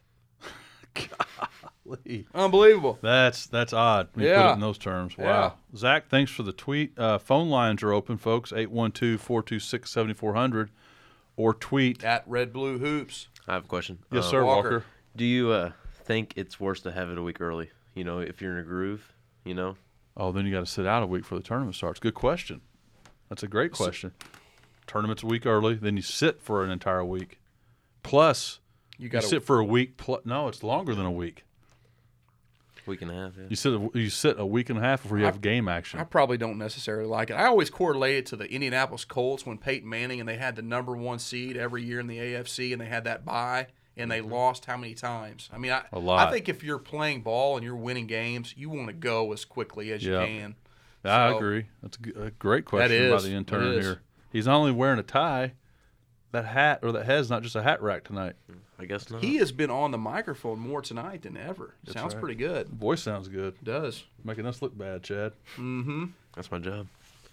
Golly. Unbelievable. That's that's odd when you Yeah. put it in those terms. Wow. Yeah. Zach, thanks for the tweet. Uh, phone lines are open, folks, eight one two, four two six, seven four zero zero, or tweet. At Red Blue Hoops. I have a question. Yes, Uh, sir, Walker. Walker. Do you uh, think it's worse to have it a week early? You know, if you're in a groove, you know? Oh, then you got to sit out a week before the tournament starts. Good question. That's a great question. Tournament's a week early, then you sit for an entire week. Plus, You you, got sit for a week. Pl- no, it's longer than a week. Week and a half, yeah. You sit a, you sit a week and a half before you have game action. I probably don't necessarily like it. I always correlate it to the Indianapolis Colts when Peyton Manning and they had the number one seed every year in the A F C and they had that bye and they lost how many times? I mean, I, A lot. I think if you're playing ball and you're winning games, you want to go as quickly as Yeah. you can. I So- agree. That's a, g- a great question That by is. the It intern is. here. He's not only wearing a tie, that hat or that head's not just a hat rack tonight. I guess not. He has been on the microphone more tonight than ever. That's Sounds right. pretty good. Voice sounds good. It does. Making us look bad, Chad. Mm-hmm. That's my job.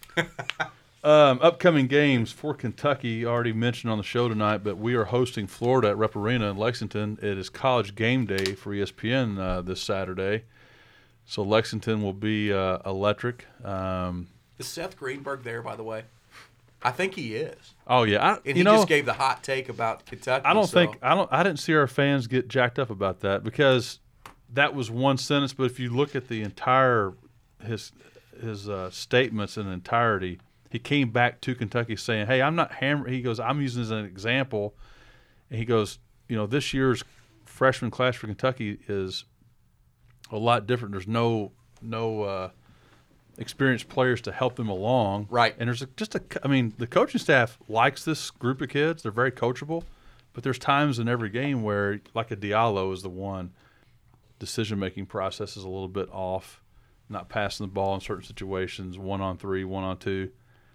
Um, upcoming games for Kentucky, already mentioned on the show tonight, but we are hosting Florida at Rupp Arena in Lexington. It is college game day for E S P N uh, this Saturday. So Lexington will be uh, electric. Um, Is Seth Greenberg there, by the way? I think he is. oh yeah, I, And you he know, just gave the hot take about Kentucky. I don't so- think I don't I didn't see our fans get jacked up about that because that was one sentence. But if you look at the entire his his uh, statements in entirety, he came back to Kentucky saying, "Hey, I'm not hammer." He goes, "I'm using this as an example," and he goes, "You know, this year's freshman class for Kentucky is a lot different. There's no no uh, experienced players to help them along, Right. And there's a, just a, I mean, the coaching staff likes this group of kids. They're very coachable, but there's times in every game where, like a Diallo is the one, decision-making process is a little bit off, not passing the ball in certain situations, one on three, one on two.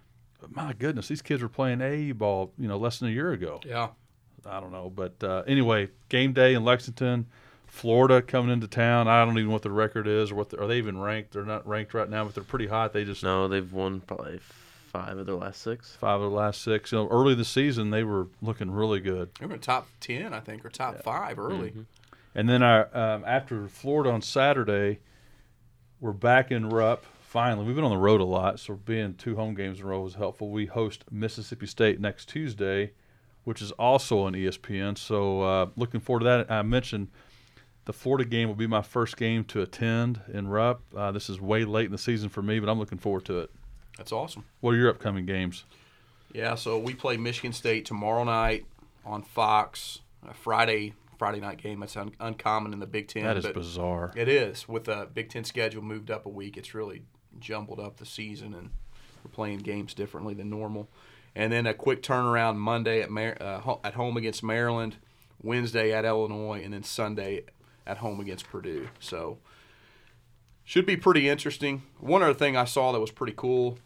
my goodness, these kids were playing A A U ball, you know, less than a year ago. Yeah. I don't know. But uh, anyway, game day in Lexington, Florida coming into town. I don't even know what the record is or what the, are they even ranked? They're not ranked right now, but they're pretty hot. They just No, they've won probably five of their last six. Five of the last six. You know, early this season, they were looking really good. They were top ten, I think, or top yeah. five early. Mm-hmm. And then our, um, after Florida on Saturday, we're back in Rupp. Finally, we've been on the road a lot, so being two home games in a row was helpful. We host Mississippi State next Tuesday, which is also on E S P N. So uh, looking forward to that. I mentioned the Florida game will be my first game to attend in Rupp. Uh, this is way late in the season for me, but I'm looking forward to it. That's awesome. What are your upcoming games? Yeah, so we play Michigan State tomorrow night on Fox. A Friday Friday night game. That's un- uncommon in the Big Ten. That is bizarre. It is. With the Big Ten schedule moved up a week, it's really jumbled up the season, and we're playing games differently than normal. And then a quick turnaround Monday at Mar- uh, ho- at home against Maryland, Wednesday at Illinois, and then Sunday at home against Purdue. So should be pretty interesting. One other thing I saw that was pretty cool,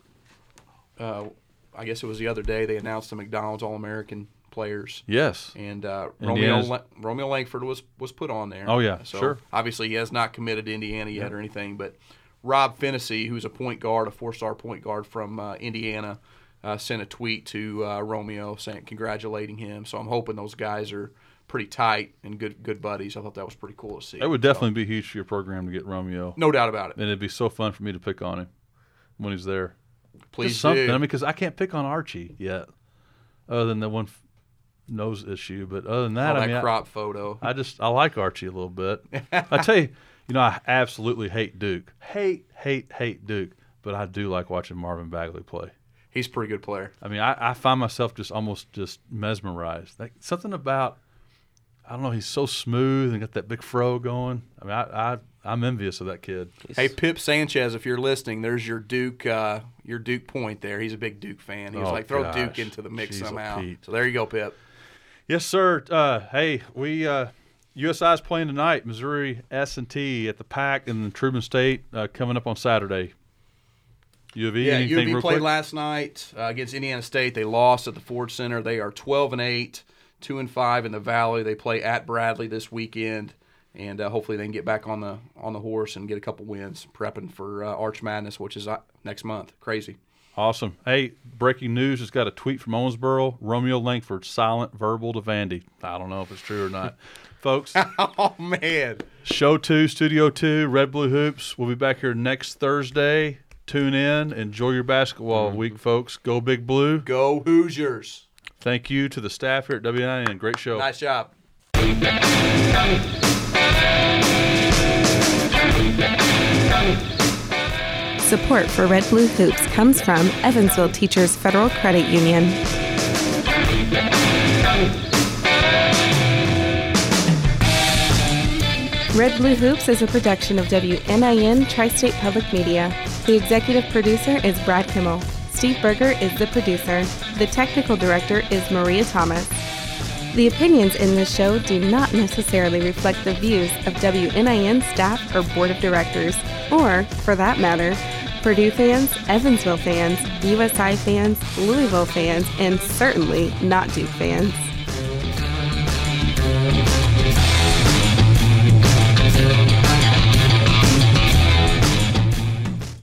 uh, I guess it was the other day, they announced the McDonald's All-American players. Yes. And uh, Romeo La- Romeo Langford was, was put on there. Oh, yeah, so sure. Obviously he has not committed to Indiana yet yeah. or anything, but Rob Fennessy, who's a point guard, a four-star point guard from uh, Indiana, uh, sent a tweet to uh, Romeo saying congratulating him. So I'm hoping those guys are pretty tight and good good buddies. I thought that was pretty cool to see. It would definitely so. be huge for your program to get Romeo. No doubt about it. And it'd be so fun for me to pick on him when he's there. Please Just something. do. I mean, because I can't pick on Archie yet, other than the one f- nose issue. But other than that, oh, I that mean, crop I, photo. I just I like Archie a little bit. I tell you, you know, I absolutely hate Duke. Hate, hate, hate Duke. But I do like watching Marvin Bagley play. He's a pretty good player. I mean, I, I find myself just almost just mesmerized. Like something about, I don't know, he's so smooth and got that big fro going. I mean, I, I I'm envious of that kid. Hey, Pip Sanchez, if you're listening, there's your Duke uh, your Duke point there. He's a big Duke fan. He was oh, like, throw gosh. Duke into the mix Jeez, somehow. Pete. So there you go, Pip. Yes, sir. Uh, hey, we uh, U S I's playing tonight. Missouri S and T at the Pac in Truman State uh, coming up on Saturday. U of E, yeah, anything U of E real played quick? last night uh, against Indiana State. They lost at the Ford Center. They are twelve and eight, two and five in the Valley. They play at Bradley this weekend, and uh, hopefully they can get back on the on the horse and get a couple wins, prepping for uh, Arch Madness, which is uh, next month. Crazy. Awesome. Hey, breaking news, just got a tweet from Owensboro. Romeo Langford, silent verbal to Vandy. I don't know if it's true or not. Folks. Oh, man. Show two, Studio two, Red Blue Hoops. We'll be back here next Thursday. Tune in. Enjoy your basketball Mm-hmm. week, folks. Go Big Blue. Go Hoosiers. Thank you to the staff here at W nine N. Great show. Nice job. Support for Red Blue Hoops comes from Evansville Teachers Federal Credit Union. Red Blue Hoops is a production of W N I N Tri-State Public Media. The executive producer is Brad Kimmel. Steve Berger is the producer. The technical director is Maria Thomas. The opinions in this show do not necessarily reflect the views of W N I N staff or board of directors, or, for that matter, Purdue fans, Evansville fans, U S I fans, Louisville fans, and certainly not Duke fans.